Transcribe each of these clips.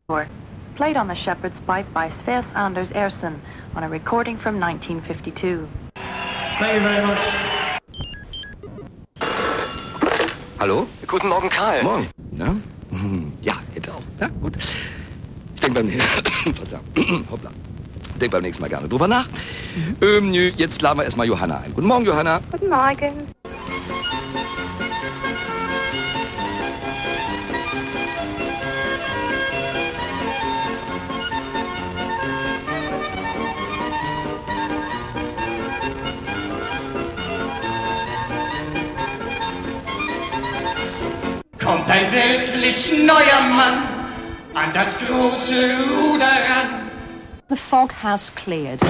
Played on the shepherd's pipe by Sves Anders Ersen on a recording from 1952. Thank you very much. Hallo? Guten Morgen, Karl. Morgen. Ja? Ja, jetzt auch. Ja, gut. Ich denke Hoppla. Denk beim nächsten Mal gerne drüber nach. Jetzt laden wir erstmal Johanna ein. Guten Morgen, Johanna. Guten Morgen. Kommt ein wirklich neuer Mann an das große Ruder ran. The fog has cleared.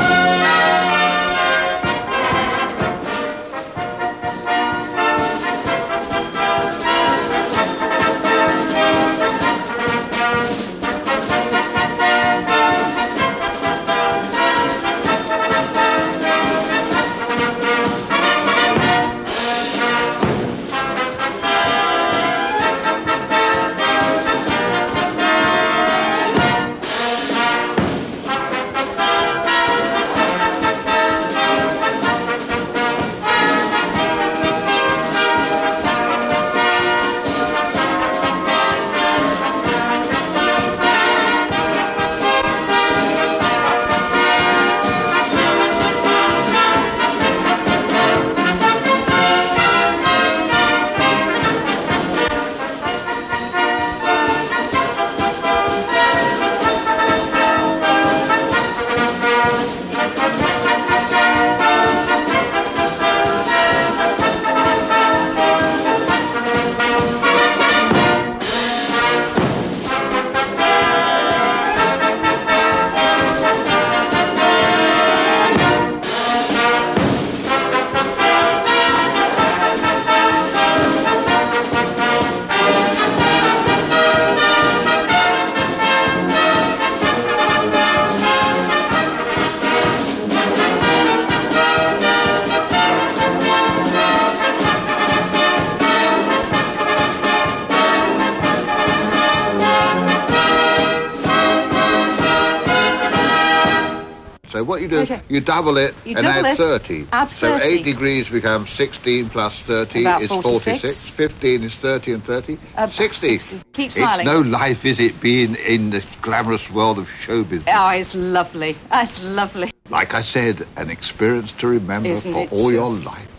So what you do, you double it and add 30. Add 30. So 8 degrees becomes 16 plus 30 About is 46. 15 is 30 and 30. 60. 60. Keep smiling. It's no life, is it, being in the glamorous world of show business? Oh, it's lovely. It's lovely. Like I said, an experience to remember Isn't for it all your just? life.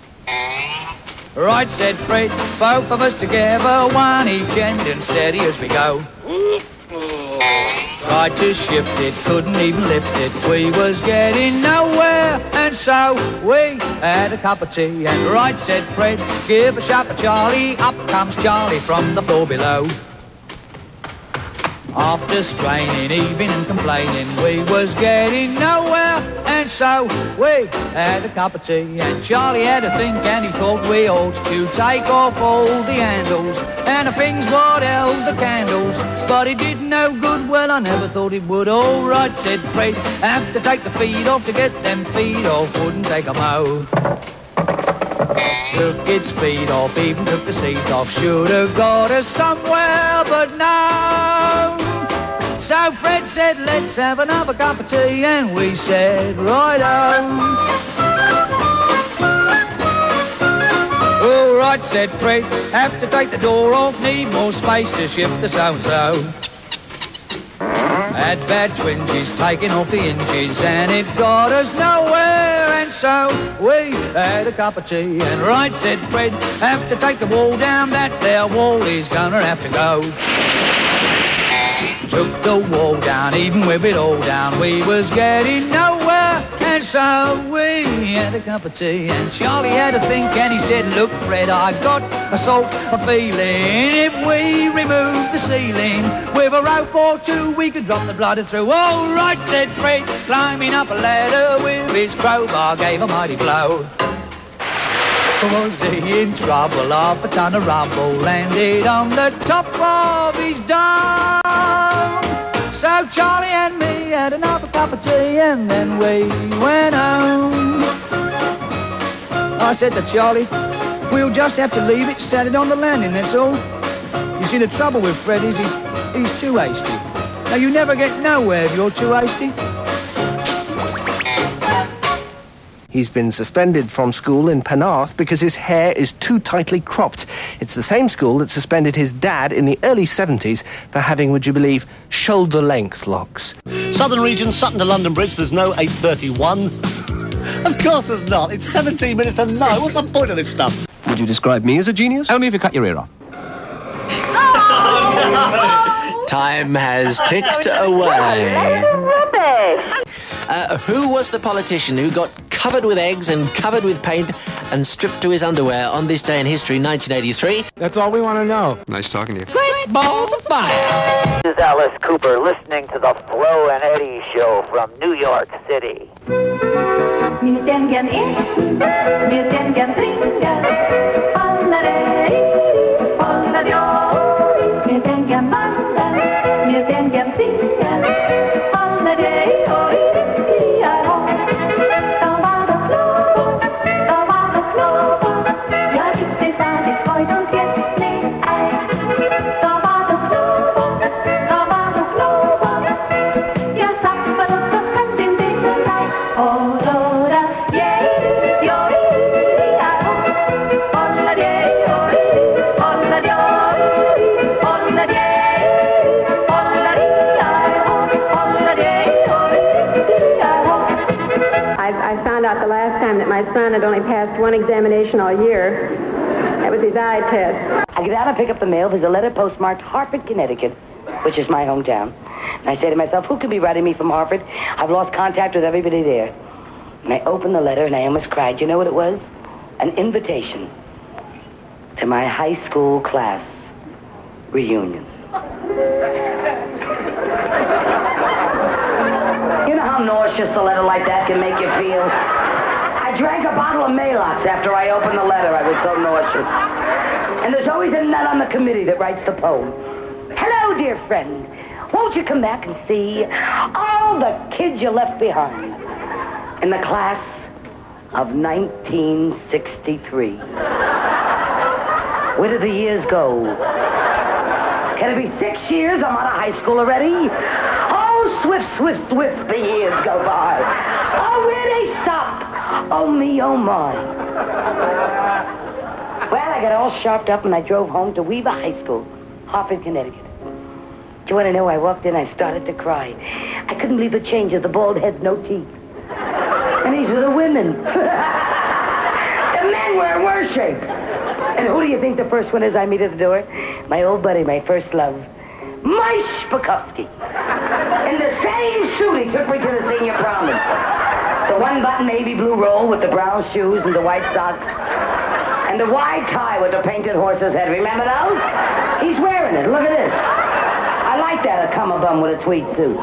Right, said Fred, both of us together, one each end and steady as we go. Tried to shift it, couldn't even lift it, we was getting nowhere, and so we had a cup of tea, and right, said Fred, give a shout for Charlie, up comes Charlie from the floor below. After straining, heaving and complaining, we was getting nowhere, and so we had a cup of tea, and Charlie had a think, and he thought we ought to take off all the handles and the things what held the candles, but it did no good. Well, I never thought it would. All right, said Fred, have to take the feet off to get them feet off, wouldn't take 'em out. Took its feet off, even took the seat off, should have got us somewhere, but no. So Fred said, let's have another cup of tea, and we said, right-o. All right, said Fred, have to take the door off, need more space to shift the so-and-so. Had bad twinges, taking off the hinges, and it got us nowhere, and so we had a cup of tea, and right, said Fred, have to take the wall down, that there wall is gonna have to go. Took the wall down, even with it all down, we was getting nowhere, and so we had a cup of tea, and Charlie had a think, and he said, look, Fred, I got a sort of feeling, if we remove the ceiling with a rope or two, we could drop the bladder through. All right, said Fred, climbing up a ladder with his crowbar, gave a mighty blow. Was he in trouble? Half a ton of rubble landed on the top of his dome. So Charlie and me had another cup of tea, and then we went home. I said to Charlie, we'll just have to leave it standing on the landing, that's all. You see, the trouble with Fred is he's too hasty. Now, you never get nowhere if you're too hasty. He's been suspended from school in Penarth because his hair is too tightly cropped. It's the same school that suspended his dad in the early 70s for having, would you believe, shoulder-length locks. Southern region, Sutton to London Bridge, there's no 8:31. Of course there's not. It's 17 minutes to 9. What's the point of this stuff? Would you describe me as a genius? Only if you cut your ear off. Time has ticked away. Who was the politician who got covered with eggs and covered with paint and stripped to his underwear on this day in history, 1983? That's all we want to know. Nice talking to you. Great balls of fire! This is Alice Cooper listening to the Flo and Eddie Show from New York City. Wir stehen gern essen, wir stehen gern trinken, Holiday, holiday, wir stehen gern wandern, wir stehen gern singen, Holiday, da war das Logo, ja ist es alles heute und jetzt nicht ein. Da war das Logo, ja sagt man das kann den Weg sein, I found out the last time that my son had only passed one examination all year. That was his eye test. I get out and pick up the mail. There's a letter postmarked Hartford, Connecticut, which is my hometown. And I say to myself, who could be writing me from Hartford? I've lost contact with everybody there. And I opened the letter and I almost cried. You know what it was? An invitation to my high school class reunion. You know how nauseous a letter like that can make you feel? I drank a bottle of Maalox after I opened the letter. I was so nauseous. And there's always a nut on the committee that writes the poem. Hello, dear friend. Won't you come back and see all the kids you left behind in the class of 1963? Where did the years go? Can it be 6 years? I'm out of high school already. Oh, swift, the years go by. Oh, where they stop? Oh, me, oh, my. Well, I got all sharped up and I drove home to Weaver High School, Hartford, Connecticut. Do you want to know? I walked in, I started to cry. I couldn't believe the changes, the bald heads, no teeth. And these were the women. The men were in worse shape. And who do you think the first one is I meet at the door? My old buddy, my first love, Mike Spakowski. In the same suit he took me to the senior prom. The one-button navy blue roll with the brown shoes and the white socks. And the wide tie with the painted horse's head. Remember those? He's wearing it. Look at this. I like that, a cummerbum with a tweed suit.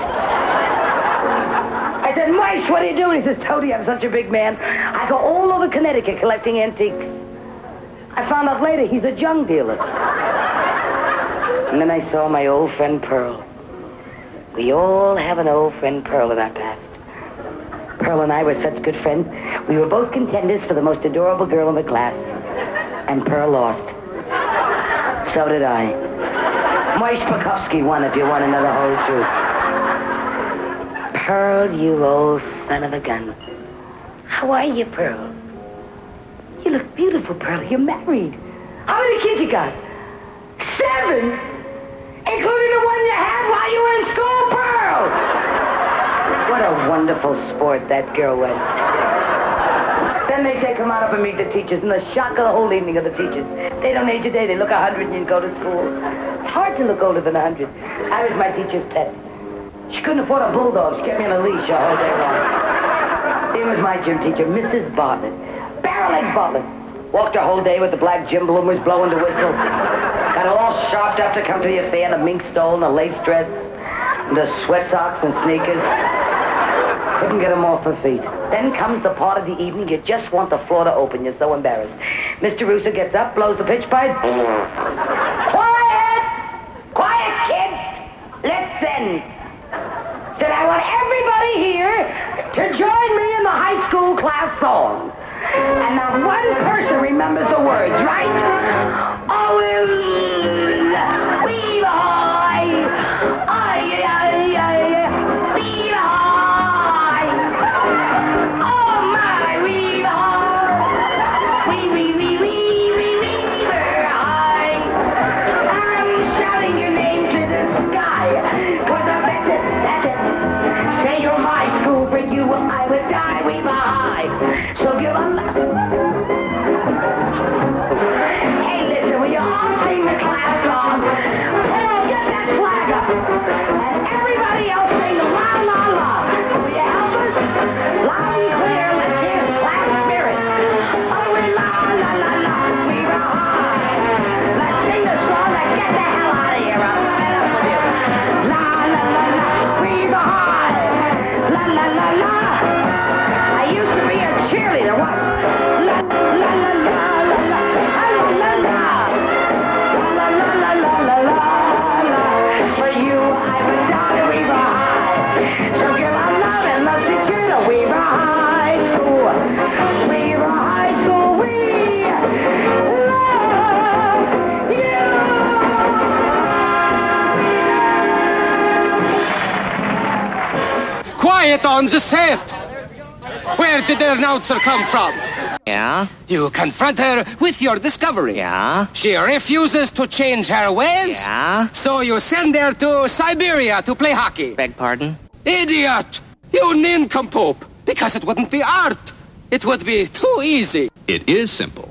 I said, Mike, what are you doing? He says, Toady, I'm such a big man. I go all over Connecticut collecting antiques. I found out later he's a junk dealer. And then I saw my old friend Pearl. We all have an old friend Pearl in our past. Pearl and I were such good friends. We were both contenders for the most adorable girl in the class. And Pearl lost. So did I. Mike Spakowski won, if you want to know the whole truth. Pearl, you old son of a gun. How are you, Pearl? You look beautiful, Pearl. You're married. How many kids you got? 7? Including the one you had while you were in school, Pearl! What a wonderful sport that girl was. Then they say, come on up and meet the teachers. And the shock of the whole evening of the teachers. They don't age a day. They look 100 and you go to school. It's hard to look older than 100. I was my teacher's pet. She couldn't afford a bulldog. She kept me on a leash all day long. Here was my gym teacher, Mrs. Bartlett. Barrel-egg Bartlett. Walked her whole day with the black gym balloon was blowing the whistle. Got all sharped up to come to the affair in a mink stole and a lace dress. And the sweat socks and sneakers. Couldn't get them off her feet. Then comes the part of the evening you just want the floor to open. You're so embarrassed. Mr. Russo gets up, blows the pitch pipe. Quiet! Quiet, kids! Let's send. Said I want everybody here to join me in the high school class song. And not one person remembers the words, right? Oh, we high, quiet on the set. Where did the announcer come from? Yeah? You confront her with your discovery. Yeah? She refuses to change her ways. Yeah? So you send her to Siberia to play hockey. Beg pardon? Idiot! You nincompoop! Because it wouldn't be art. It would be too easy. It is simple.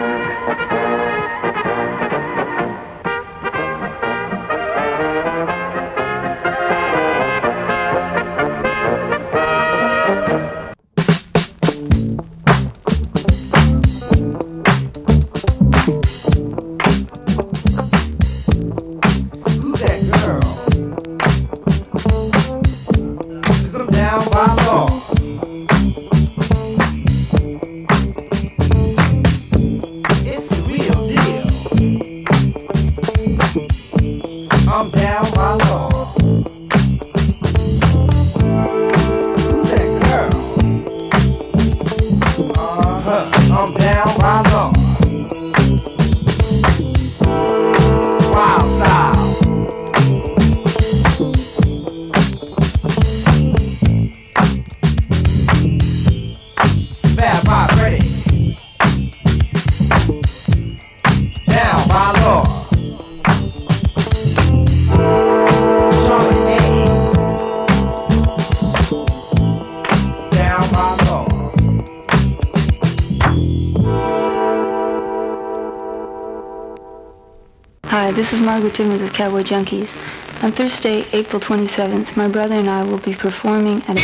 Hi, this is Margaret Timmons of Cowboy Junkies. On Thursday, April 27th, my brother and I will be performing at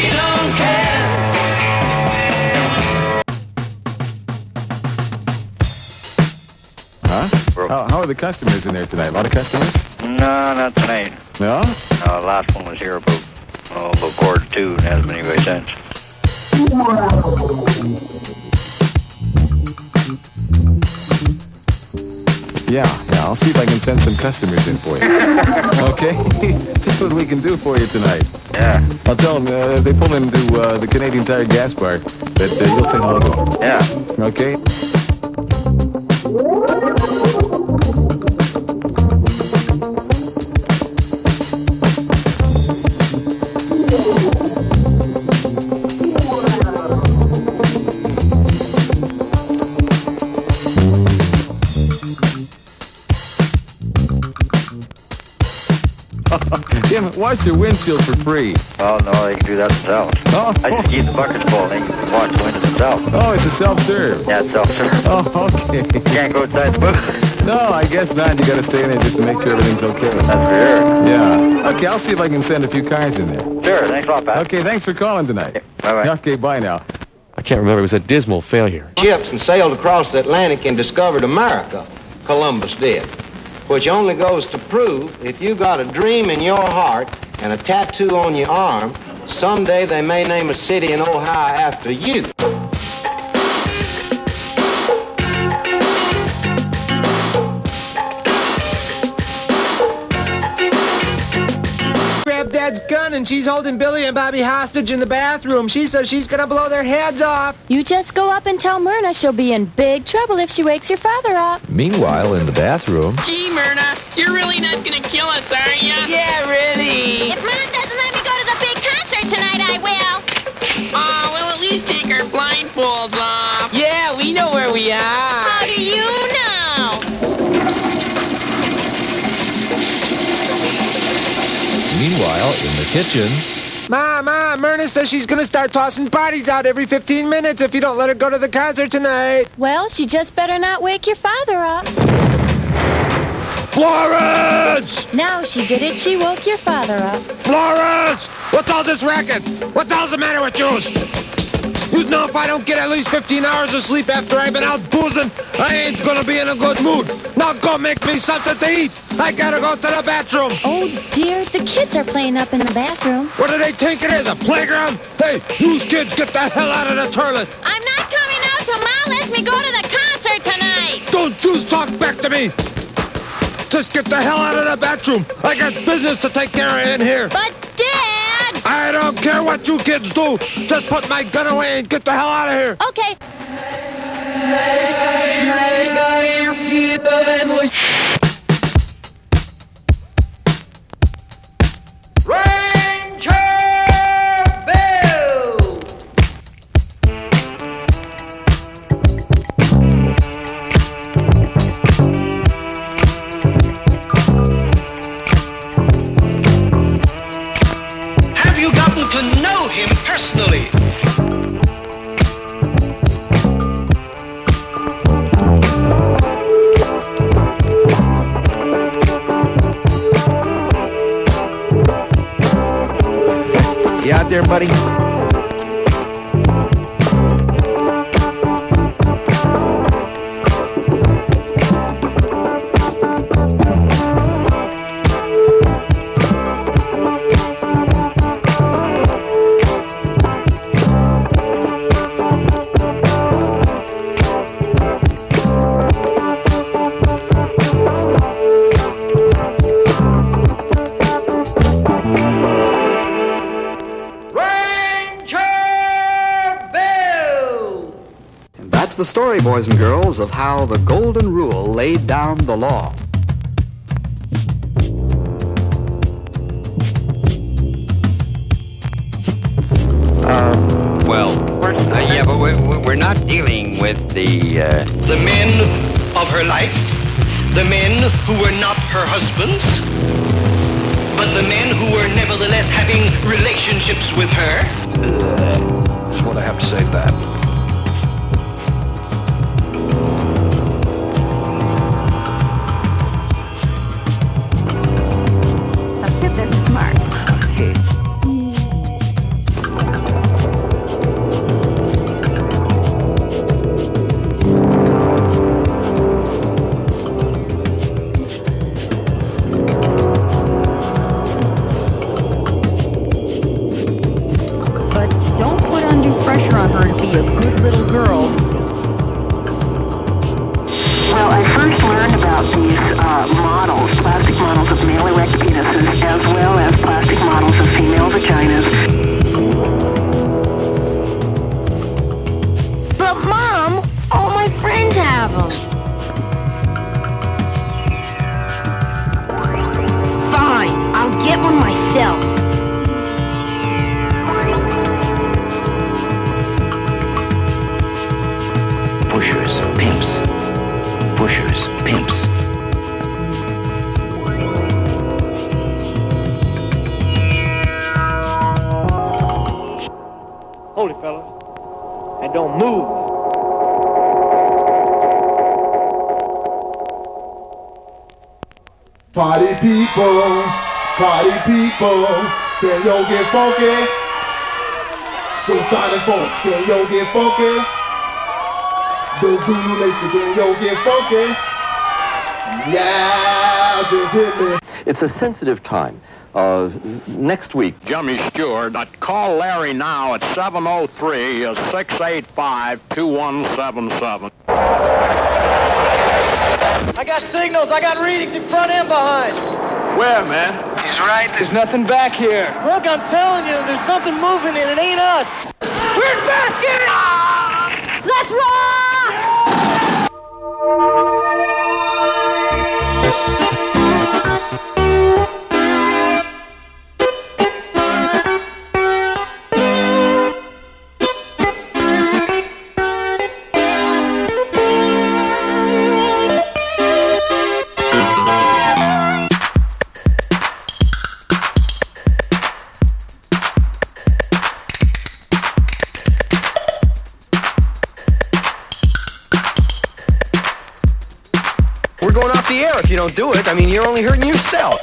How are the customers in there tonight? A lot of customers? No, not tonight. No? No, the last one was here about 1:45 and hasn't been anyway since. Yeah, I'll see if I can send some customers in for you. Okay? See what we can do for you tonight. Yeah. I'll tell them if they pull into the Canadian Tire gas bar that you'll say hello to them. Yeah. Okay? Wash their windshield for free. Oh, no, they can do that themselves. Oh. I just keep the buckets full and they can wash the windows themselves. Oh, it's a self-serve. Yeah, it's self-serve. Oh, okay. You can't go inside the booth. No, I guess not. You got to stay in there just to make sure everything's okay. That's for sure. Yeah. Okay, I'll see if I can send a few cars in there. Sure, thanks a lot, Pat. Okay, thanks for calling tonight. Bye-bye. Okay, bye now. I can't remember. It was a dismal failure. Ships and sailed across the Atlantic and discovered America. Columbus did. Which only goes to prove if you got a dream in your heart and a tattoo on your arm, someday they may name a city in Ohio after you. Grabbed Dad's gun and she's holding Billy and Bobby hostage in the bathroom. She says she's gonna blow their heads off. You just go up and tell Myrna she'll be in big trouble if she wakes your father up. Meanwhile, in the bathroom... Gee, Myrna, you're really not gonna kill us, are you? Yeah, really. If Mom doesn't let me go to the big concert tonight, I will. Oh, we'll at least take our blindfolds off. Yeah, we know where we are. How do you know? Meanwhile, in the kitchen... Ma, Myrna says she's gonna start tossing bodies out every 15 minutes if you don't let her go to the concert tonight. Well, she just better not wake your father up. Florence! Now she did it. She woke your father up. Florence! What's all this racket? What the hell's the matter with you? You know if I don't get at least 15 hours of sleep after I've been out boozing, I ain't gonna be in a good mood. Now go make me something to eat. I gotta go to the bathroom. Oh, dear, the kids are playing up in the bathroom. What do they think it is, a playground? Hey, you kids, get the hell out of the toilet. I'm not coming out till Ma lets me go to the concert tonight. Don't you talk back to me. Just get the hell out of the bathroom. I got business to take care of in here. But, Dad! I don't care what you kids do. Just put my gun away and get the hell out of here. Okay. Ranger Bill! there, buddy? That's the story, boys and girls, of how the Golden Rule laid down the law. Yeah, but we're not dealing with the men of her life, the men who were not her husbands, but the men who were nevertheless having relationships with her. That's what I have to say to that. Pushers, pimps. Pushers, pimps. Hold it, fellas. And don't move. Party people, can yo get funky? Suicide folks, can yo get funky? The Zulu Nation, can yo get funky? Yeah, just hit me. It's a sensitive time. Next week. Jimmy Stewart, call Larry now at 703-685-2177. I got signals, I got readings in front and behind. Where, man? He's right, there's nothing back here. Look, I'm telling you, there's something moving and it ain't us. Where's Basket? Let's rock! We're going off the air if you don't do it. I mean, you're only hurting yourself.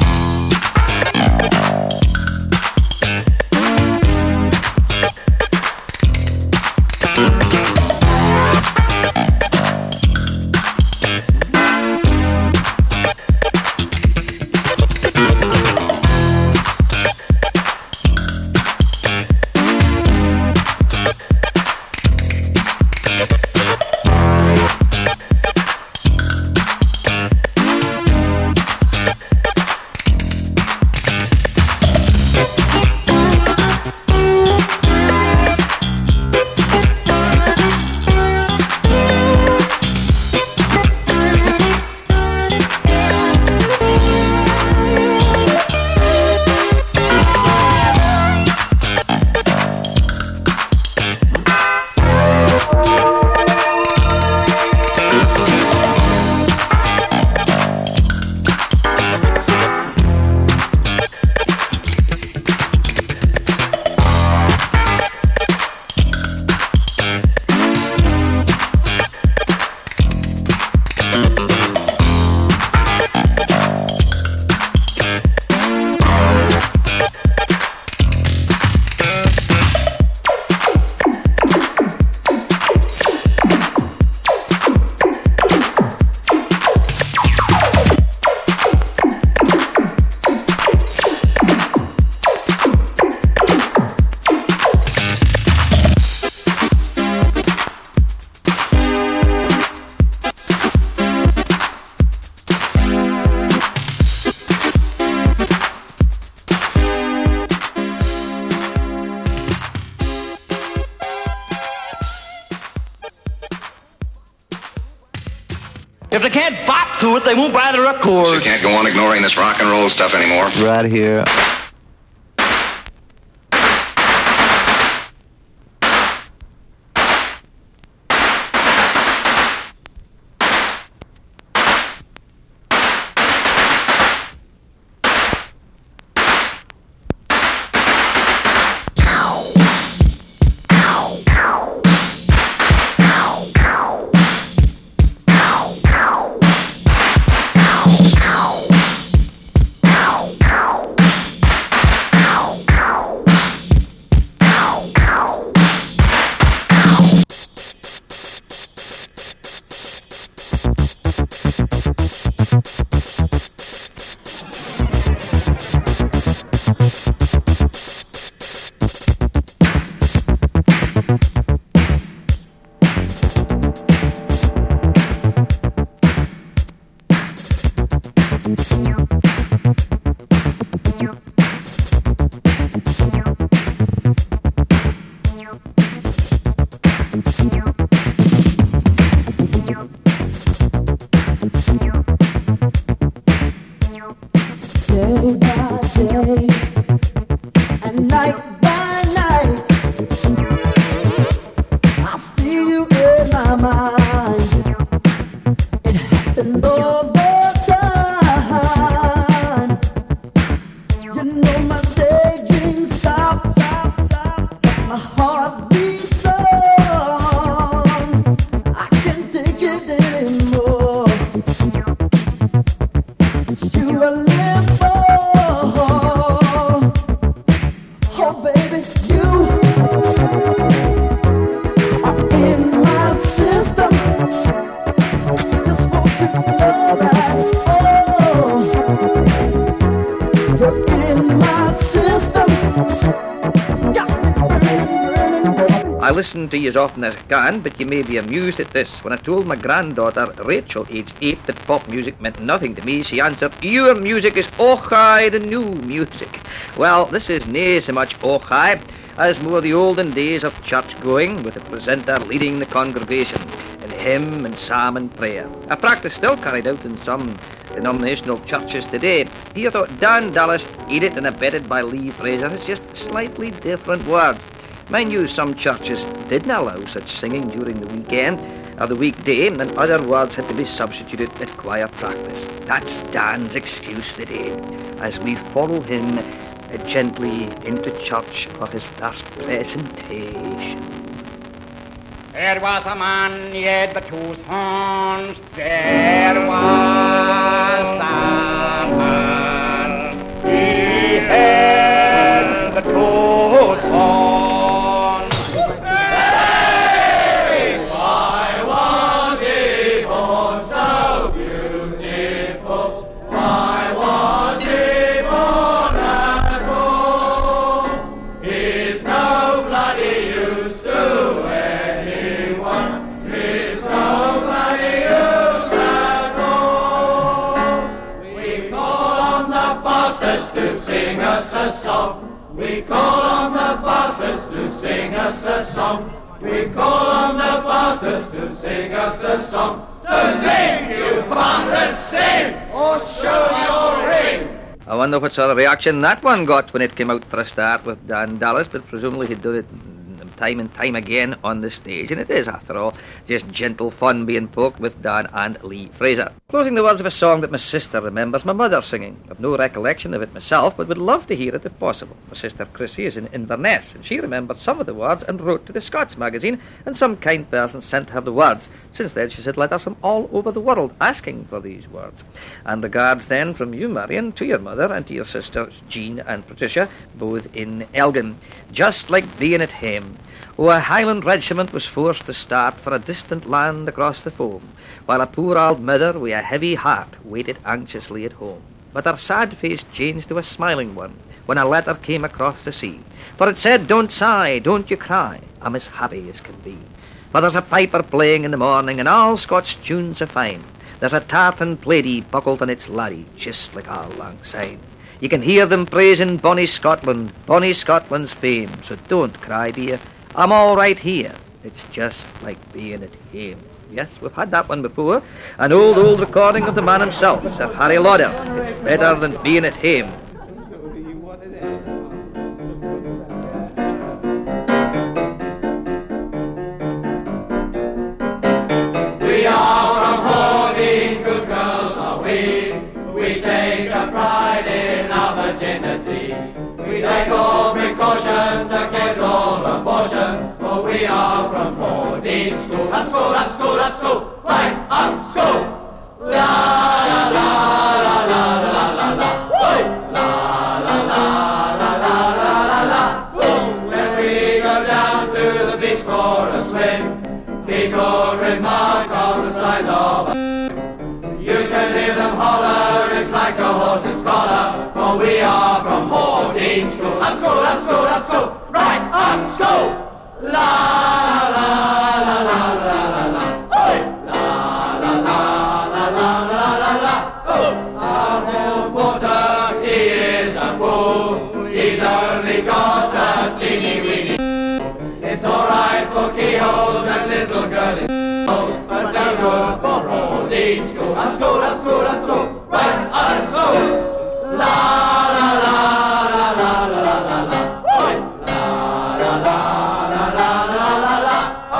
they won't buy the record. You can't go on ignoring this rock and roll stuff anymore. Right here. Listen to you as often as I can, but you may be amused at this. When I told my granddaughter, Rachel, aged 8, that pop music meant nothing to me, she answered, "Your music is ochai, the new music." Well, this is nae so much ochai as more the olden days of church going, with the presenter leading the congregation in hymn and psalm and prayer. A practice still carried out in some denominational churches today. Here though, Dan Dallas, aided and abetted by Lee Fraser, has just slightly different words. Mind you, some churches didn't allow such singing during the weekend or the weekday, and other words had to be substituted at choir practice. That's Dan's excuse today, as we follow him gently into church for his first presentation. There was a man, he had but 2 sons. There was a man, he had but 2 sons. To sing us a song. We call on the bastards to sing us a song. We call on the bastards to sing us a song. So sing, you bastards, sing, or show your ring. I wonder what sort of reaction that one got when it came out for a start with Dan Dallas, but presumably he'd done it time and time again on the stage, and it is, after all, just gentle fun being poked with Dan and Lee Fraser. Closing the words of a song that my sister remembers my mother singing. I've no recollection of it myself, but would love to hear it if possible. My sister Chrissy is in Inverness, and she remembered some of the words and wrote to the Scots magazine, and some kind person sent her the words. Since then she's had letters from all over the world asking for these words. And regards then from you, Marion, to your mother and to your sisters Jean and Patricia, both in Elgin. Just like being at home. Oh, a Highland regiment was forced to start for a distant land across the foam, while a poor old mother with a heavy heart waited anxiously at home. But her sad face changed to a smiling one when a letter came across the sea, for it said, "Don't sigh, don't you cry, I'm as happy as can be. For there's a piper playing in the morning, and all Scots tunes are fine. There's a tartan plaidy buckled on its laddie, just like our lang syne. You can hear them praising bonny Scotland's fame, so don't cry, dear. I'm all right here. It's just like being at home." Yes, we've had that one before. An old recording of the man himself, Sir Harry Lauder. It's better than being at home. We are from Hording, good girls are we. We take a pride in our virginity. We take all precautions against all abortions, for we are from Hording School. Up school, up school, up school, right up school. La la la la la la la la. Oi! La la la la la la la la. When we go down to the beach for a swim, people remark on the size of a. You can hear them holler, it's like a horse's collar, for we are from Hording School. Up school, up school, up school, right up school. La la la la la la la. Oi! La la la la la la la la. Our hall porter, he is a fool. He's only got a teeny weeny. It's alright for keyholes and little girlies, but no good for Hording School. Up school, up school, up school, right up school. La la la la la la la la. Oi! La la la la la la la la.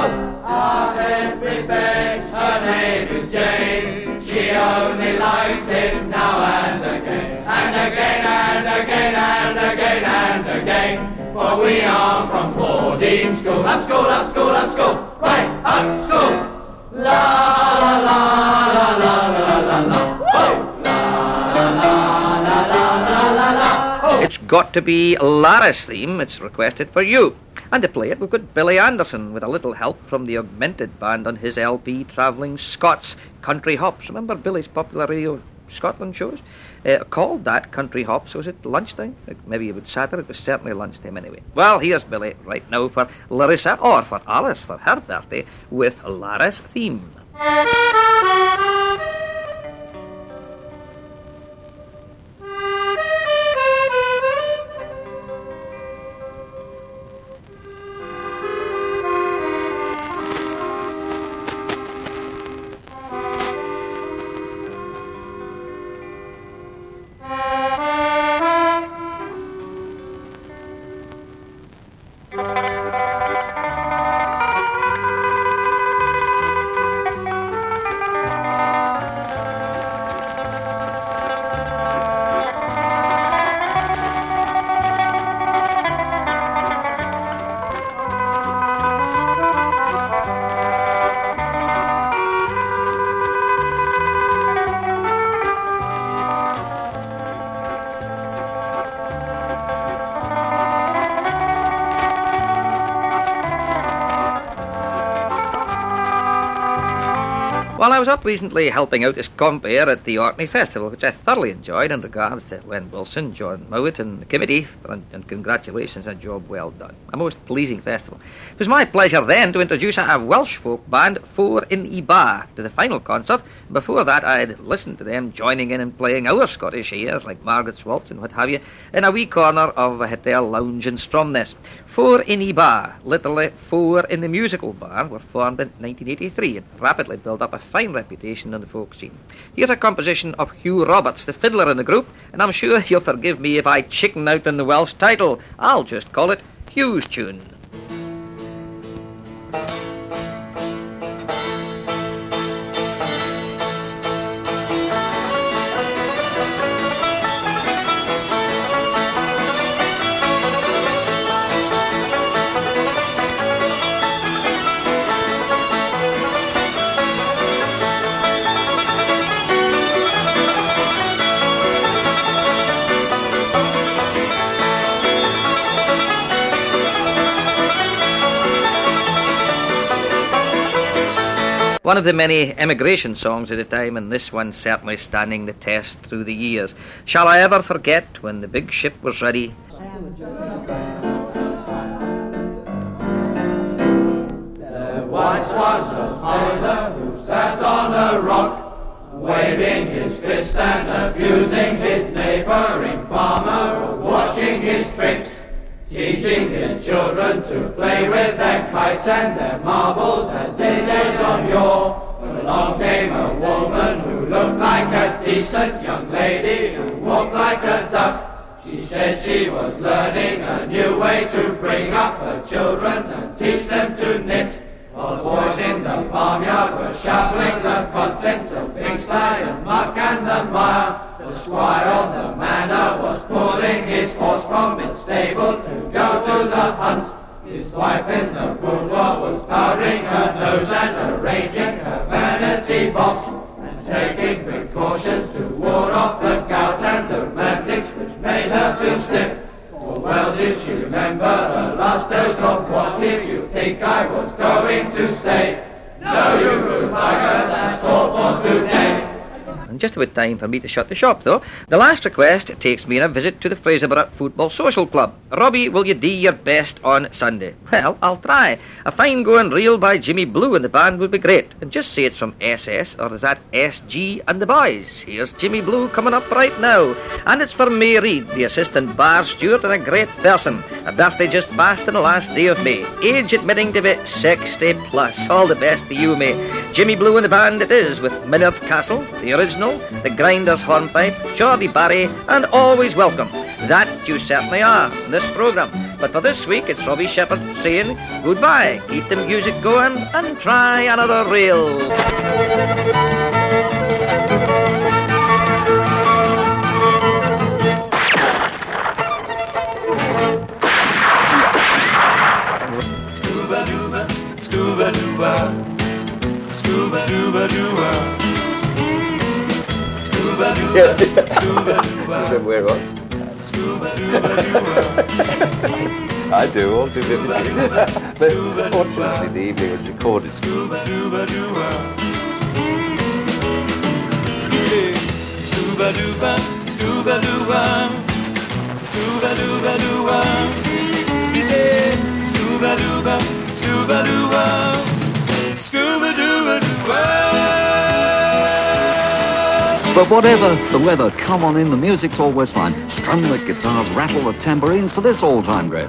Our head prefect, her name is Jane. She only likes it now and again, and again and again and again and again. For we are from Hording School. Up school, up school, up school, right up school. La la la la la la la la. Oi! La la la la la la la. It's got to be Lara's theme. It's requested for you. And to play it, we've got Billy Anderson with a little help from the Augmented Band on his LP Travelling Scots Country Hops. Remember Billy's popular Radio Scotland shows? Called that Country Hops. Was it lunchtime? Maybe it was Saturday. It was certainly lunchtime anyway. Well, here's Billy right now for Larissa, or for Alice, for her birthday, with Lara's theme. Well, I was up recently helping out this compere at the Orkney Festival, which I thoroughly enjoyed, in regards to Len Wilson, John Mowat and the committee, and congratulations, a job well done. A most pleasing festival. It was my pleasure then to introduce a Welsh folk band, Four in y Bar, to the final concert. Before that, I had listened to them joining in and playing our Scottish airs, like Margaret's Waltz and what have you, in a wee corner of a hotel lounge in Stromness. Four in y Bar, literally Four in the Musical Bar, were formed in 1983 and rapidly built up a fine reputation on the folk scene. Here's a composition of Hugh Roberts, the fiddler in the group, and I'm sure you'll forgive me if I chicken out on the Welsh title. I'll just call it Hugh's Tune. One of the many emigration songs at the time, and this one certainly standing the test through the years. Shall I ever forget when the big ship was ready? There once was a sailor who sat on a rock, waving his fist and abusing his neighbouring farmer, watching his tricks, teaching his children to play with their kites and their marbles as in days of yore. But along came a woman who looked like a decent young lady and walked like a duck. She said she was learning a new way to bring up her children and teach them to knit. While boys in the farmyard were shoveling the contents of pigsty and muck and the mire, the squire of the manor was pulling his horse from its stable to go to the hunt. His wife in the boudoir was powdering her nose and arranging her vanity box, and taking precautions to ward off the gout and the rheumatics which made her feel stiff. For well did she remember her last dose of what did you think I was going to say? No, you rude bugger, that's all for today. And just about time for me to shut the shop, though. The last request takes me on a visit to the Fraserburgh Football Social Club. Robbie, will you do your best on Sunday? Well, I'll try. A fine going reel by Jimmy Blue and the band would be great. And just say it's from SS, or is that SG and the boys? Here's Jimmy Blue coming up right now. And it's for May Reid, the assistant bar steward and a great person. A birthday just passed on the last day of May. Age admitting to be 60 plus. All the best to you, May. Jimmy Blue and the band it is, with Millard Castle, the original, the Grinders Hornpipe, Geordie Barry, and Always Welcome. That you certainly are in this programme. But for this week, it's Robbie Shepherd saying goodbye. Keep the music going and try another reel. Scuba-dooba, scuba-dooba, scuba-dooba-dooba. Scuba-dooba, scuba-dooba. I do, all too vividly. But fortunately, the evening was recorded. Scuba-dooba-dooba. Scuba-dooba, scuba-dooba. Scuba-dooba-dooba. Scuba-dooba, scuba-dooba. Scuba-dooba-dooba. But whatever the weather, come on in, the music's always fine. Strum the guitars, rattle the tambourines for this all-time great.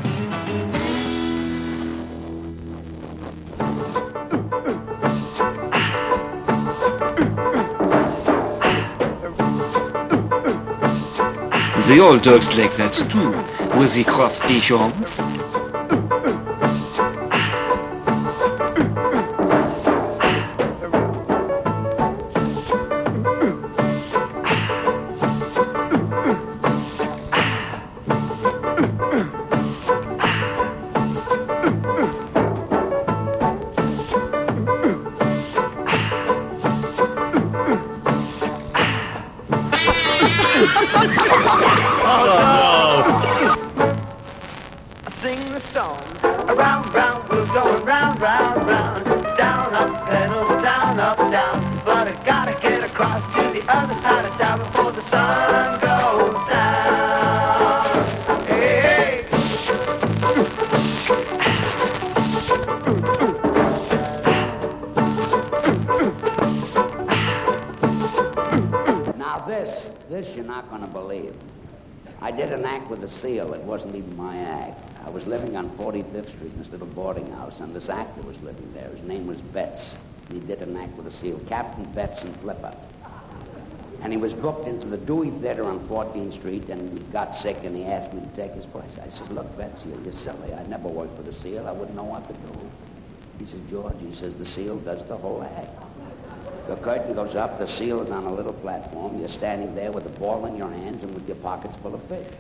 The old dogs like that too, with the crustaceans. This you're not going to believe. I did an act with the Seal. It wasn't even my act. I was living on 45th Street in this little boarding house, and this actor was living there. His name was Betts. He did an act with the Seal, Captain Betts and Flipper. And he was booked into the Dewey Theater on 14th Street, and he got sick, and he asked me to take his place. I said, look, Betts, you're silly. I never worked for the Seal. I wouldn't know what to do. He said, George, he says, the Seal does the whole act. The curtain goes up, the Seal is on a little platform. You're standing there with the ball in your hands and with your pockets full of fish.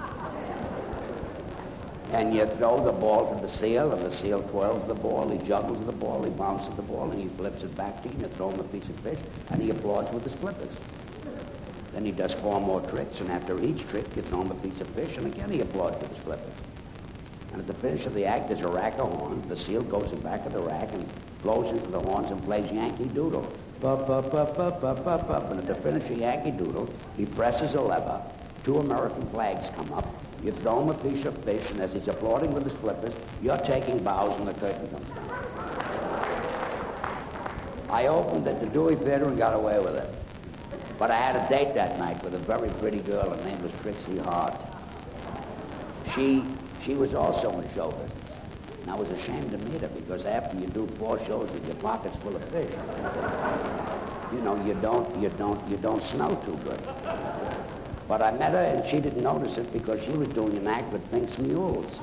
And you throw the ball to the Seal, and the Seal twirls the ball, he juggles the ball, he bounces the ball, and he flips it back to you, and you throw him a piece of fish, and he applauds with his flippers. Then he does 4 more tricks, and after each trick, you throw him a piece of fish, and again he applauds with his flippers. And at the finish of the act, there's a rack of horns. The Seal goes in back of the rack and blows into the horns and plays Yankee Doodle. Pup, pup, pup, pup, pup, pup, pup. And at the finish of Yankee Doodle, he presses a lever. 2 American flags come up. You throw him a piece of fish, and as he's applauding with his flippers, you're taking bows, and the curtain comes down. I opened at the Dewey Theater and got away with it. But I had a date that night with a very pretty girl. Her name was Trixie Hart. She was also in show business. And I was ashamed to meet her because after you do 4 shows with your pockets full of fish, you know, you don't smell too good. But I met her and she didn't notice it because she was doing an act with Pink's Mules.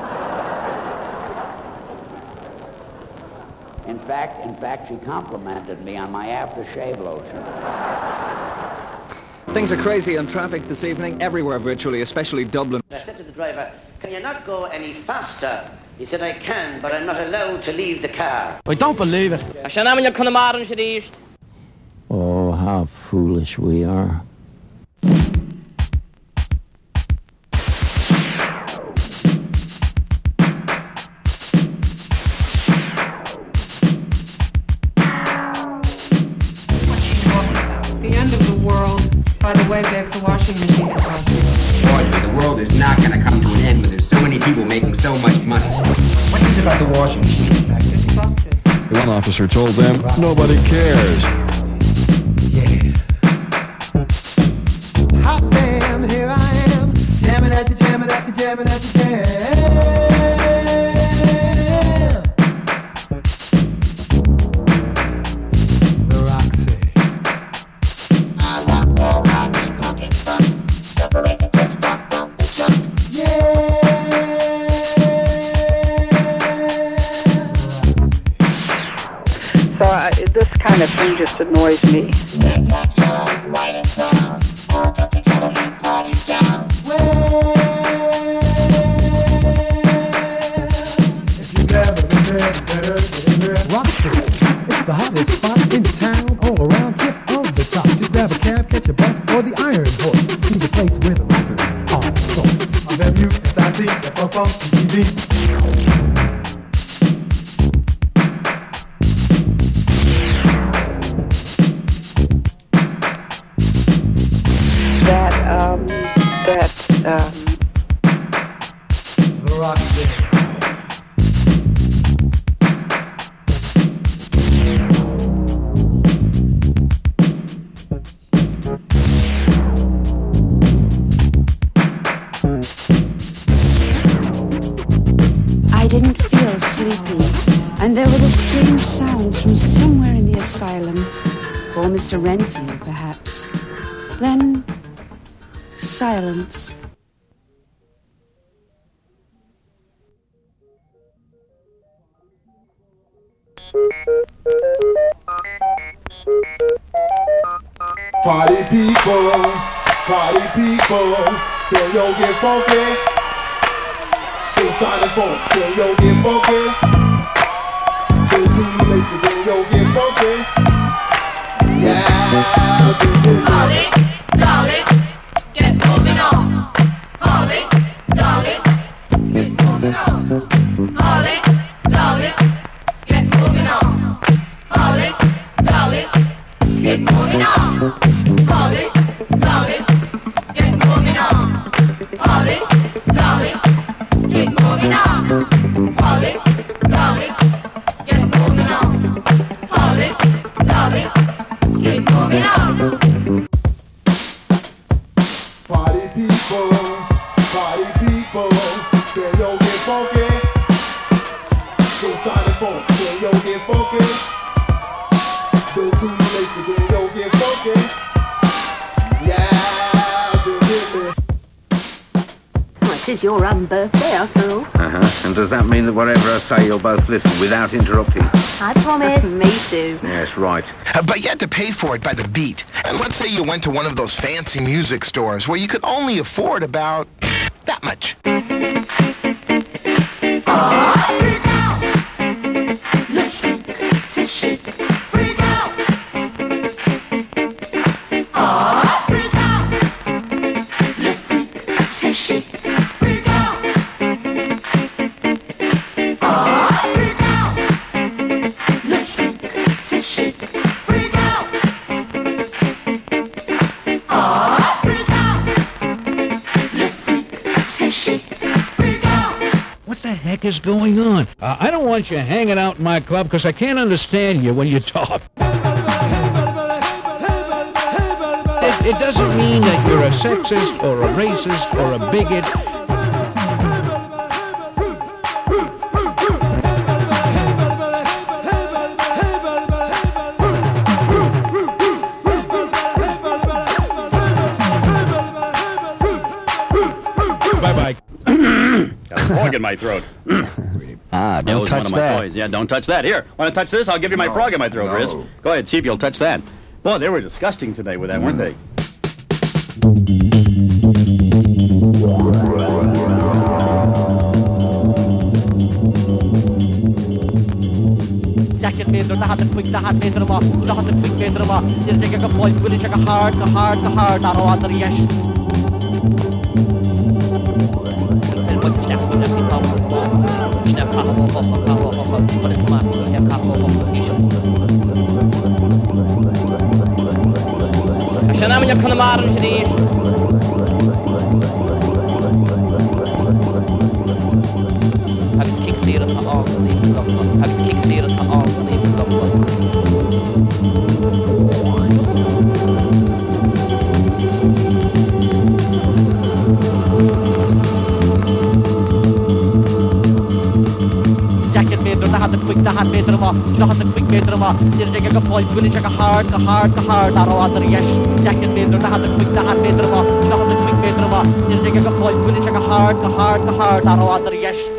In fact, she complimented me on my aftershave lotion. Things are crazy on traffic this evening, everywhere virtually, especially Dublin. I said to the driver, "Can you not go any faster?" He said, "I can, but I'm not allowed to leave the car." I don't believe it. Oh, how foolish we are. The end of the world by the way back the washing machine is awesome. Boy, but the world is not going to come to an end when there's so many people making so much money. What is it about the washing machine? It's busted. One officer told them, nobody cares. Hot damn, here I am, jamming at the jam. The Roxy. I rock, roll, rock, pocket fun. Separate the good stuff from the junk. So this kind of thing just annoys me. It's the hottest spot in town, all around tip of the top. Just grab a cab, catch a bus, or the Iron Horse. To the place where the rappers are the source of M-U-S-I-C, F-O-F-U-N-K-D. The Roxy. I didn't feel sleepy, and there were the strange sounds from somewhere in the asylum, or Mr. Renfield, perhaps. Then, silence. Party people, can yo get funky? Suicide and force, can yo get funky? This simulation, can yo get funky? Yeah, just hit me. Holly, darling, get moving on. Holly, darling, get moving on. Holly, darling, get moving on. Holly, darling, get moving on. Holly, darling, get moving on. Holly, darling, get moving on. Holly, darling, get moving on. Holly, darling, get moving on. Party people, can yo get funky? Suicide and force, can yo get funky? The simulation, can yo get funky? Yeah, just hit me. Well, it is your birthday after all. And does that mean that whatever I say, you'll both listen without interrupting? I promise. Me too. Yes, right. But you had to pay for it by the beat. And let's say you went to one of those fancy music stores where you could only afford about that much. Freak out! Listen, say shit. Freak out! Freak out! Listen, say shit. Freak out! Freak out! Listen, say shit. Freak out! Freak out! Listen, say shit. Freak out! What the heck is going on? I don't want you hanging out in my club because I can't understand you when you talk. It doesn't mean that you're a sexist or a racist or a bigot. Bye-bye. Got a frog in my throat. Don't That was touch one of my that. toys. Yeah, don't touch that. Here, want to touch this? I'll give you my frog in my throat, Riz. Go ahead, see if you'll touch that. Boy, they were disgusting today with that, weren't they? Jacket meter, the hat the quick, the hat meter, the hat the quick meter, you take a point, will you check a hard, arrow at the yes. عشان أعمل يبكون مارن شديش هاكس كيك سيرة تقام هاكس كيك سيرة تقام Jacket meter, the hat the quick, the hat meter, the hat the quick meter, you take a point, will you check a hard, arrow at the yes. Jacket meter, the hat the quick, the hat meter, the hat the quick meter, you take a point, will you check a hard, arrow at the yes.